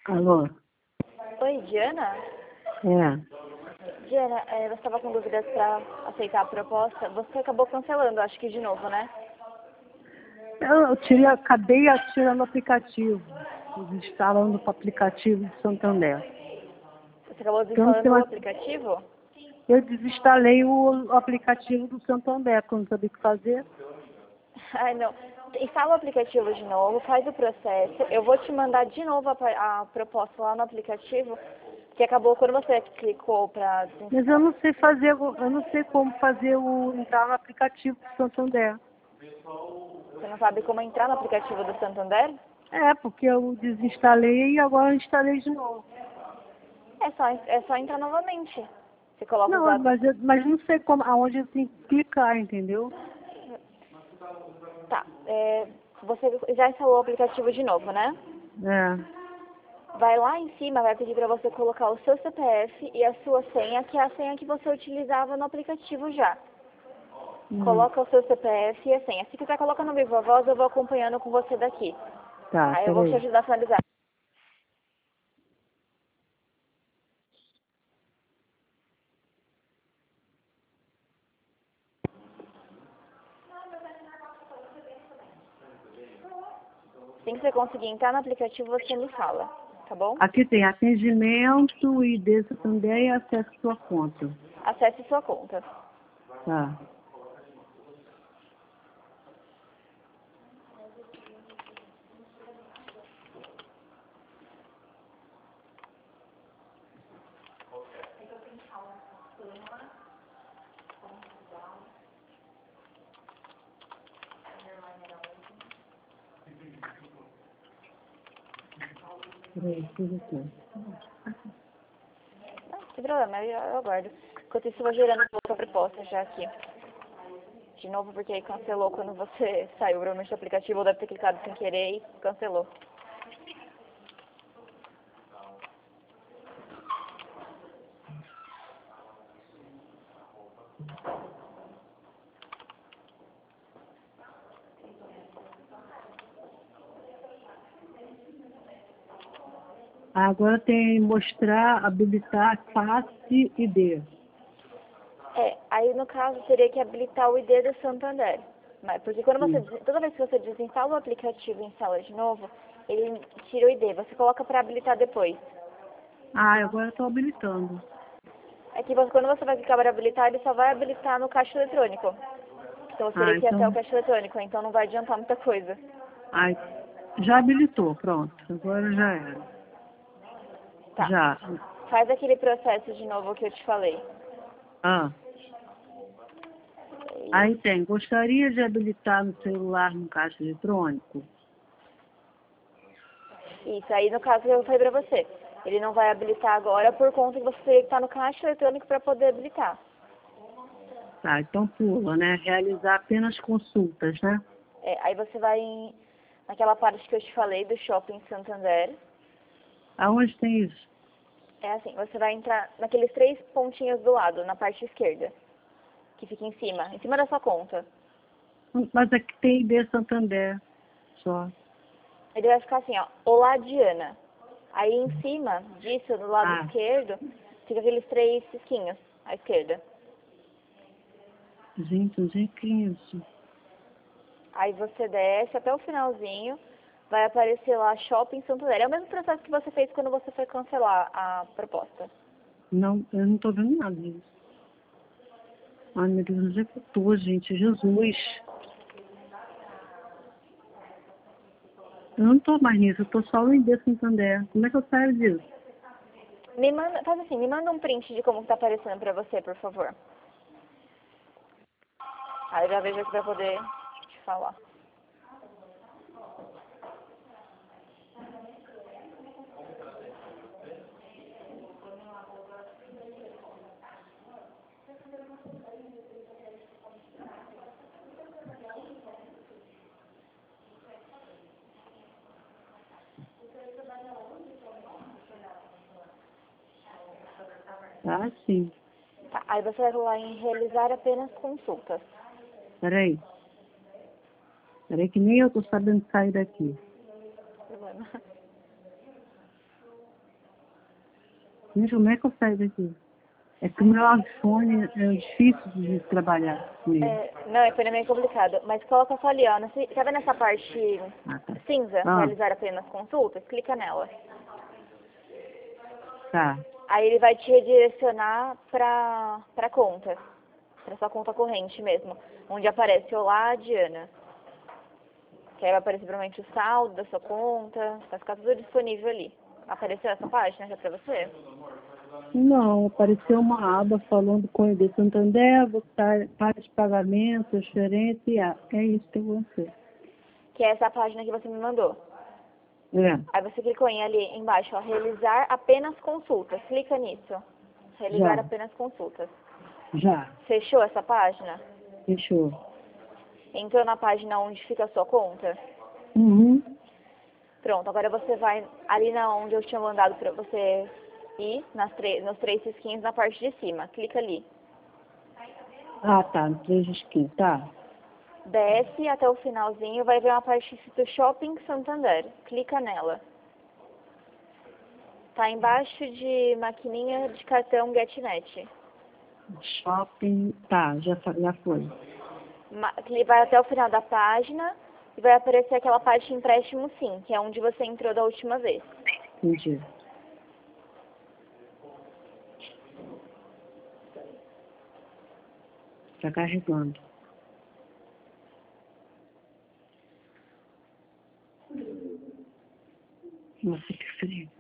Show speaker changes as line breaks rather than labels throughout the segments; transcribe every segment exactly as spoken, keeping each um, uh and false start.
Alô?
Oi, Diana?
É.
Diana, é, você estava com dúvidas para aceitar a proposta. Você acabou cancelando, acho que de novo, né?
Eu, eu tirei, acabei tirando o aplicativo, desinstalando o aplicativo de Santander.
Você acabou
Porque eu não sei
desinstalando o
mais,
aplicativo?
eu desinstalei o aplicativo do Santander, porque eu não sabia o que fazer.
Ai, não. Instala o aplicativo de novo, faz o processo. Eu vou te mandar de novo a, a proposta lá no aplicativo, que acabou quando você clicou para
Mas eu
desinstalar.
não sei fazer, o- eu não sei como fazer o entrar no aplicativo do Santander.
Você não sabe como entrar no aplicativo do Santander?
É, porque eu desinstalei e agora eu instalei de novo.
É só, é só entrar novamente. Você coloca os
Não,
dados.
mas eu mas não sei como, aonde eu tenho que clicar, entendeu?
Tá. É, você já instalou o aplicativo de novo, né?
É.
Vai lá em cima, vai pedir para você colocar o seu C P F e a sua senha, que é a senha que você utilizava no aplicativo já.
Hum,
Coloca o seu C P F e a senha. Se quiser, coloca no Viva Voz, eu vou acompanhando com você daqui.
tá,
Aí eu vou te
peraí.
ajudar a finalizar. Assim que você conseguir entrar no aplicativo, você me fala, tá bom?
Aqui tem atendimento, I D Santander e acesso à sua conta.
Acesse sua conta.
Tá. Peraí, deixa eu ver aqui.
Não, sem problema, eu, eu aguardo. Enquanto isso, eu vou gerando outra proposta já aqui. De novo, porque aí cancelou quando você saiu, provavelmente do aplicativo, ou deve ter clicado sem querer e cancelou.
Agora tem mostrar, habilitar face I D.
É, aí no caso teria que habilitar o I D do Santander. Mas, porque quando você,
Hum.
des- toda vez que você desinstala o aplicativo e instala de novo, ele tira o I D. Você coloca para habilitar depois.
Ah, agora eu estou habilitando.
É que você- quando você vai clicar para habilitar, ele só vai habilitar no caixa eletrônico. Então você
Ah,
teria que ir até o
então.
caixa eletrônico, então não vai adiantar muita coisa.
Ai, já habilitou, pronto. Agora já era.
Tá.
Já.
Faz aquele processo de novo que eu te falei.
Ah. Aí tem, gostaria de habilitar no celular no caixa eletrônico?
Isso, aí no caso eu falei pra você. Ele não vai habilitar agora por conta que você teria que estar no caixa eletrônico para poder habilitar.
Tá, então pula, né? Realizar apenas consultas, né?
É, aí você vai em, naquela parte que eu te falei do Shopping Santander.
Aonde tem isso?
É assim, você vai entrar naqueles três pontinhos do lado, na parte esquerda, que fica em cima, em cima da sua conta.
Mas aqui tem I D Santander só.
Ele vai ficar assim, ó, Olá Diana. Aí em cima disso, do lado
Ah,
esquerdo, fica aqueles três cisquinhos à esquerda.
gente, onde é que é isso?
Aí você desce até o finalzinho, vai aparecer lá Shopping Santander. É o mesmo processo que você fez quando você foi cancelar a proposta.
Não, eu não tô vendo nada disso. Ai, meu Deus, onde é que eu tô, gente? Jesus. Eu não tô mais nisso, eu tô só no I D Santander. Como é que eu saio disso?
Me manda, faz assim, me manda um print de como tá aparecendo pra você, por favor. Aí eu já vejo aqui pra poder te falar.
Ah, sim.
Tá, aí você vai lá em realizar apenas consultas.
Peraí. Peraí que nem eu tô sabendo sair daqui.
Problema.
Gente, como é que eu saio daqui? É que o meu iPhone é difícil de trabalhar com ele.
É, não, é foi meio complicado. Mas coloca só ali, ó. Nesse, tá vendo essa parte
Ah, tá.
cinza?
Ah,
Realizar apenas consultas? Clica nela.
tá.
Aí ele vai te redirecionar pra, pra conta. Pra sua conta corrente mesmo. Onde aparece Olá, Diana. Que aí vai aparecer provavelmente o saldo da sua conta. Vai ficar tudo disponível ali. Apareceu essa página já pra você?
Não, apareceu uma aba falando com o de Santander, botar parte de pagamento, transferência e a. É isso que eu vou fazer.
Que é essa página que você me mandou.
É,
Aí você clicou em ali embaixo, ó, realizar apenas consultas. Clica nisso. Realizar
já,
apenas consultas.
já.
Fechou essa página?
Fechou.
Entrou na página onde fica a sua conta?
Uhum.
Pronto, agora você vai ali na onde eu tinha mandado pra você ir, nas nos três risquinhos na parte de cima. Clica ali.
Ah, tá, no três skins, tá.
Desce até o finalzinho, vai ver uma parte escrito Shopping Santander. Clica nela. Tá embaixo de maquininha de cartão GetNet.
Shopping, tá, já, fa- já foi.
Ma- cli- Vai até o final da página e vai aparecer aquela parte empréstimo sim, que é onde você entrou da última vez.
Entendi. Tá carregando. Nossa, que frio.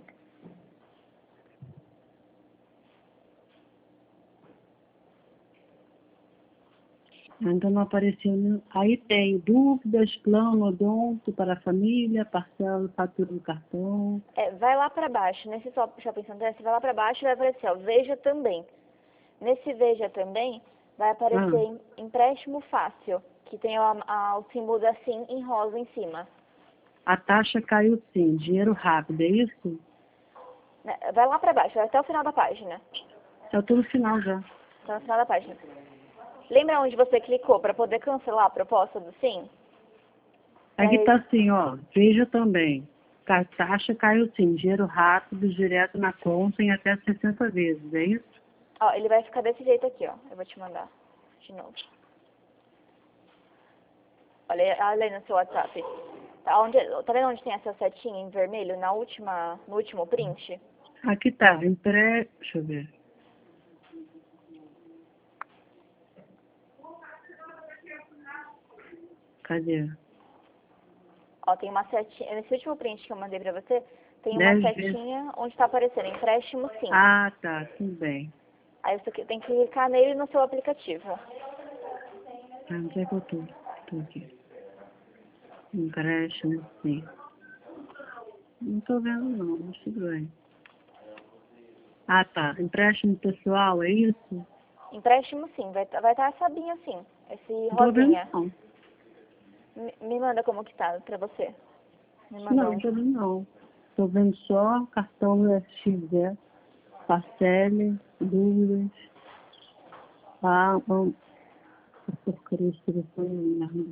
Ainda não apareceu. nenhum- Aí tem dúvidas, plano, odonto para a família, parcela, fatura do cartão.
É, vai lá pra baixo, nesse só Shopping Santander, você vai lá pra baixo e vai aparecer, ó, Veja Também. Nesse Veja Também, vai aparecer
Ah,
em- empréstimo fácil, que tem a- a- o símbolo da SIM em rosa em cima.
a taxa caiu sim, dinheiro rápido, é isso?
Né, vai lá pra baixo, vai até o final da página.
Tá tudo final já.
Tá no final da página. Lembra onde você clicou para poder cancelar a proposta do SIM?
Aqui tá
É,
assim, ó, veja também. A taxa caiu sim, dinheiro rápido, direto na conta em até sessenta vezes, é isso?
ó, ele vai ficar desse jeito aqui, ó. Eu vou te mandar de novo. Olha, olha aí no seu WhatsApp. Tá, onde, tá vendo onde tem essa setinha em vermelho na última, no último print?
Aqui tá, empre... deixa eu ver. Cadê?
Ó, tem uma setinha, nesse último print que eu mandei pra você, tem uma
Dez vezes.
setinha onde tá aparecendo empréstimo sim.
Ah, tá, tudo bem.
Aí você tem que clicar nele no seu aplicativo.
Ah, onde é que eu tô? Tô aqui. Empréstimo, sim. Não tô vendo não, mas tudo bem. Ah, tá. Empréstimo pessoal, é isso?
Empréstimo sim, vai estar vai tá essa abinha assim, esse
Não tô vendo
rosinha.
não.
Me, me manda como que tá pra você. Me manda
Não, não
um.
tô vendo não. Tô vendo só cartão do F X E, parcele, dúvidas. Ah, vamos. Essa porcaria de telefone é merda.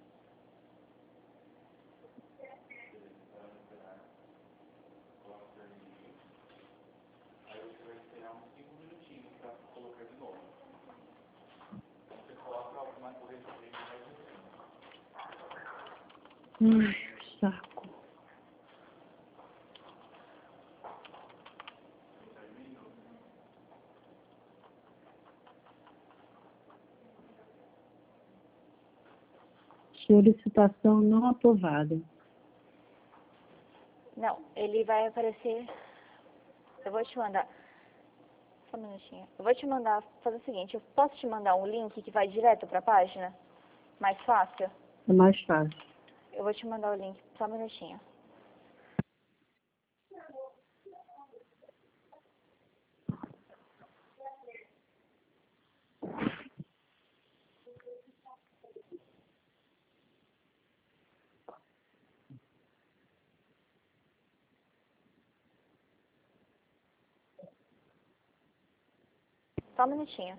Ai, que saco. Solicitação não aprovada.
Não, ele vai aparecer. Eu vou te mandar. Só um minutinho. Eu vou te mandar. Fazer o seguinte: eu posso te mandar um link que vai direto pra página? Mais fácil?
É mais fácil.
Eu vou te mandar o link. Só um minutinho. Só um minutinho.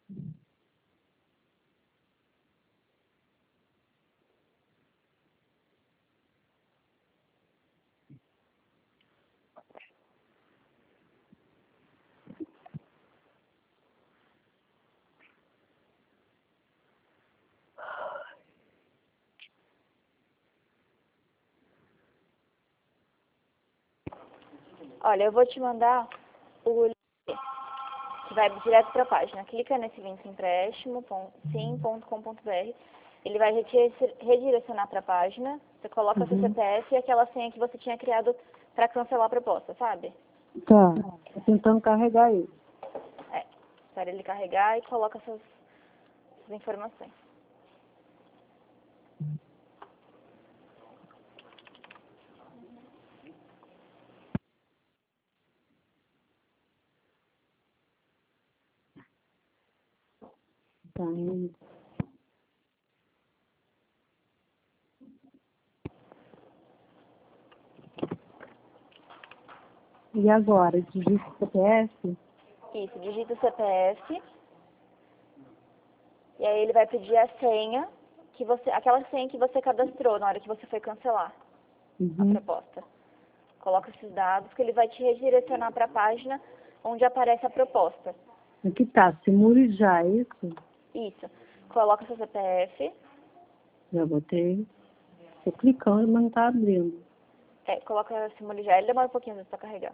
Olha, eu vou te mandar o link que vai direto para a página. Clica nesse link empréstimo sim ponto com ponto br. Ele vai redirecionar para a página. Você coloca uhum. seu C P F e aquela senha que você tinha criado para cancelar a proposta, sabe?
Tá. Tô tentando carregar ele.
É. Espera ele carregar e coloca essas, essas informações.
Tá indo. E agora, digita o C P F?
Isso, digita o C P F. E aí ele vai pedir a senha, que você, aquela senha que você cadastrou na hora que você foi cancelar uhum. a proposta. Coloca esses dados que ele vai te redirecionar para a página onde aparece a proposta.
Aqui tá, Simule já, é isso?
Isso. Coloca seu C P F.
Já botei. Tô clicando, mas não tá abrindo.
É, coloca Simule já. Ele demora um pouquinho para carregar.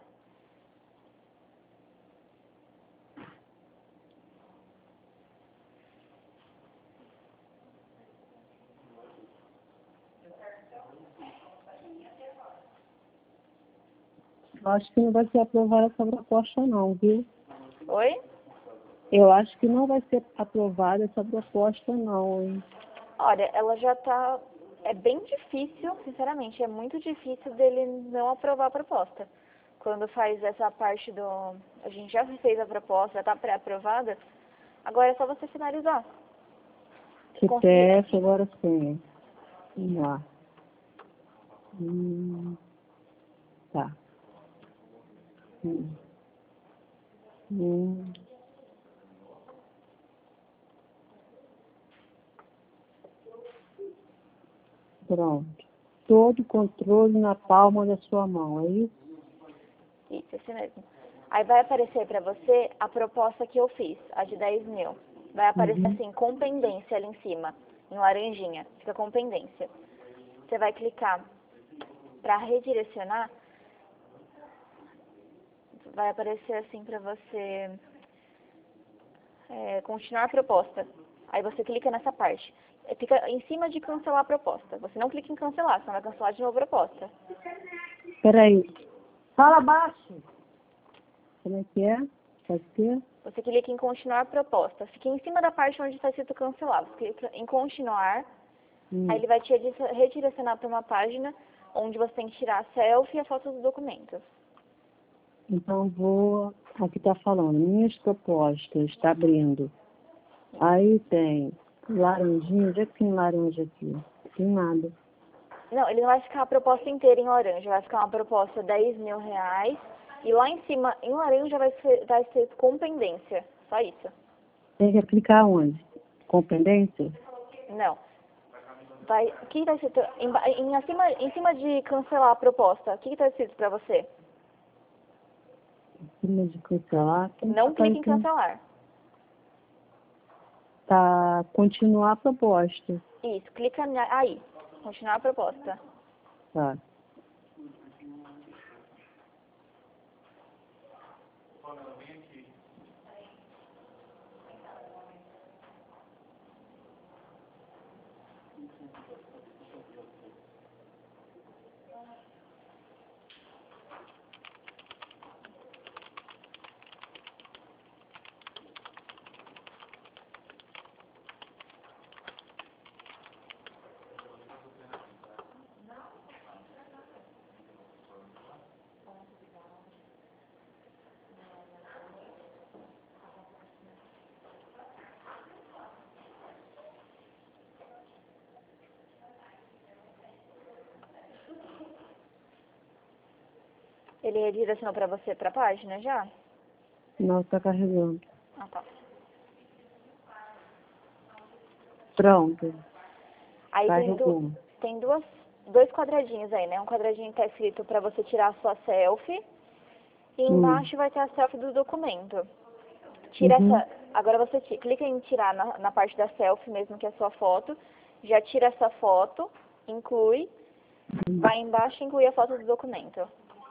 Eu acho que não vai ser aprovada essa proposta não, viu?
Oi?
Eu acho que não vai ser aprovada essa proposta não, hein?
Olha, ela já tá... É bem difícil, sinceramente, é muito difícil dele não aprovar a proposta. Quando faz essa parte do... A gente já fez a proposta, já tá pré-aprovada, agora é só você finalizar.
C P F, agora sim. Vamos lá. Hum, tá. Hum. Hum. Pronto. Todo o controle na palma da sua mão, é isso?
Isso, esse mesmo. Aí vai aparecer para você a proposta que eu fiz, a de dez mil. Vai aparecer uhum. assim, com pendência ali em cima, em laranjinha. Fica com pendência. Você vai clicar para redirecionar. Vai aparecer assim para você é, continuar a proposta. Aí você clica nessa parte. Fica em cima de cancelar a proposta. Você não clica em cancelar, senão vai cancelar de novo a proposta.
Peraí. Fala baixo. Como é que é? Pode ser?
Você clica em continuar a proposta. Fica em cima da parte onde está escrito cancelar. Você clica em continuar. Hum. Aí ele vai te redirecionar para uma página onde você tem que tirar a selfie e a foto dos documentos.
Então vou... Aqui está falando, minhas propostas, está abrindo. Aí tem laranjinha, onde é que tem laranja aqui? Tem nada.
Não, ele não vai ficar a proposta inteira em laranja, vai ficar uma proposta dez mil reais e lá em cima, em laranja, vai ser, vai ser com pendência, só isso.
Tem que aplicar onde? Com pendência?
Não. Vai, o que está escrito, em, em, acima, em cima de cancelar a proposta, o que está escrito para você?
Em cima de cancelar?
Não clique em cancelar.
Tá, continuar a proposta.
Isso, clica aí, continuar a proposta.
Tá.
Ele redirecionou para você para a página já?
Não, está carregando.
Ah, tá.
Pronto.
Aí tem, du
Carregou.
tem duas, dois quadradinhos aí, né? Um quadradinho que tá escrito para você tirar a sua selfie. E embaixo
Hum.
vai ter a selfie do documento. Tira
Uhum.
essa. Agora você ti- clica em tirar na, na parte da selfie mesmo, que é a sua foto. Já tira essa foto, inclui. Vai embaixo e inclui a foto do documento.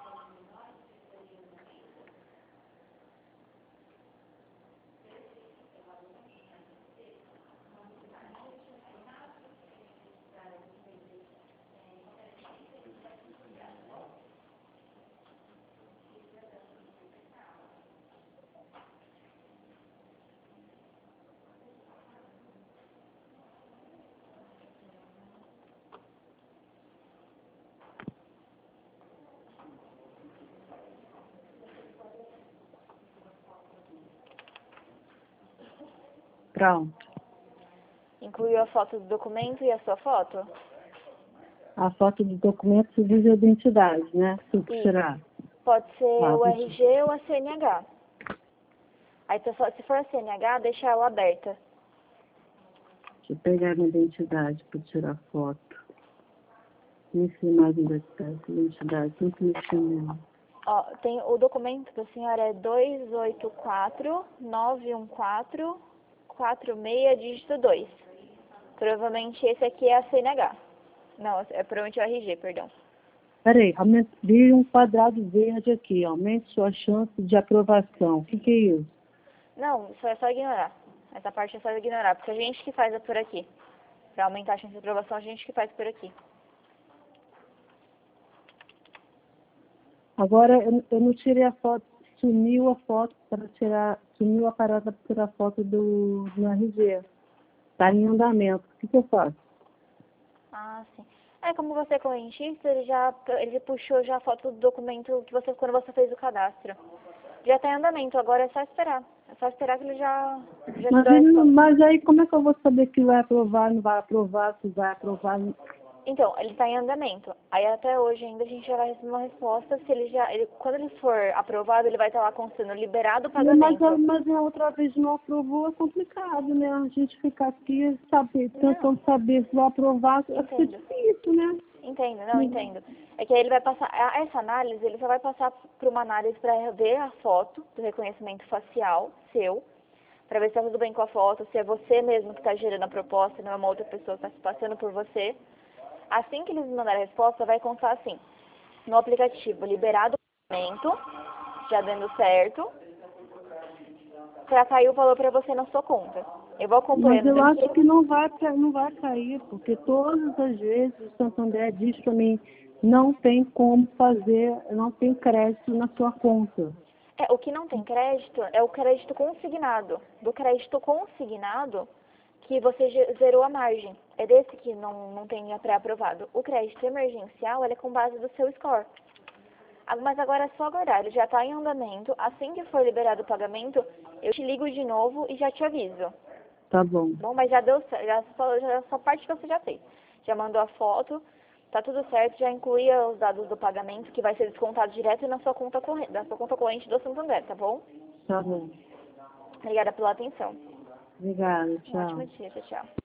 Pronto.
Incluiu a foto do documento e a sua foto?
A foto do documento se diz a identidade, né? Se eu
Isso.
tirar.
Pode ser
Ah,
o
vou
R G ou a C N H. Aí, pessoal, se for a C N H, deixa ela aberta.
Deixa eu pegar a minha identidade para tirar foto. Nem sei mais onde é que está essa identidade. Sempre mexi nela.
Ó, tem, o documento da senhora é dois oito quatro, nove um quatro, quatro seis, dígito dois. Provavelmente esse aqui é a C N H. Não, é provavelmente o R G, perdão.
Peraí, aumente, vi um quadrado verde aqui. Aumente sua chance de aprovação. O que, que é isso?
Não, isso é só ignorar. Essa parte é só ignorar, porque a gente que faz é por aqui. Pra aumentar a chance de aprovação, a gente que faz por aqui.
Agora, eu, eu não tirei a foto. Sumiu a foto para tirar. Sumiu a parada para tirar a foto do, do R G. Está em andamento. O que, que eu faço?
Ah, sim. É, como você é correntista, ele já ele puxou já a foto do documento que você quando você fez o cadastro. Já está em andamento, agora é só esperar. É só esperar que ele já, já te
Mas,
dá a
ele, não-
resposta.
mas aí como é que eu vou saber que vai aprovar, não vai aprovar, se vai aprovar?
Então, ele está em andamento. Aí até hoje ainda a gente já vai receber uma resposta se ele já. Ele, quando ele for aprovado, ele vai estar lá constando liberado o
Não, mas, a-
pagamento.
mas a outra vez não aprovou, é complicado, né? A gente ficar aqui saber,
Não,
tentando saber se vai aprovar, fica
entendo.
difícil, né?
Entendo, não entendo. É que aí ele vai passar, a- essa análise, ele só vai passar por uma análise para ver a foto do reconhecimento facial seu, para ver se está tudo bem com a foto, se é você mesmo que está gerando a proposta, não é uma outra pessoa que está se passando por você. Assim que eles me mandarem a resposta, vai constar assim, no aplicativo, liberado o pagamento, já dando certo, para cair o valor para você na sua conta. Eu vou
Mas
acompanhando
eu
daqui.
acho que não vai, ca- não vai cair, porque todas as vezes o Santander diz para mim, não tem como fazer, não tem crédito na sua conta.
É, o que não tem crédito é o crédito consignado. Do crédito consignado, que você ge- zerou a margem. É desse que não, não tem pré-aprovado. O crédito emergencial, ele é com base do seu score. Ah, mas agora é só aguardar, ele já está em andamento. Assim que for liberado o pagamento, eu te ligo de novo e já te aviso.
Tá bom.
Bom, mas já deu certo, já só, já, só parte que você já fez. Já mandou a foto, tá tudo certo, já incluía os dados do pagamento, que vai ser descontado direto na sua conta corrente, na sua conta corrente do Santander, tá bom?
Tá bom.
Obrigada pela atenção.
Obrigada,
Um ótimo
tchau.
dia, tchau, tchau.